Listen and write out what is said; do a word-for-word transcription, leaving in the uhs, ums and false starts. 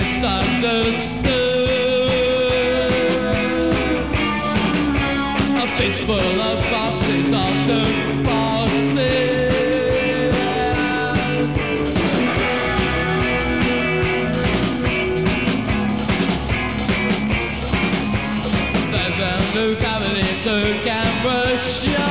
misunderstood. A fistful of boxes after boxes. Then the new cabinet to camera show.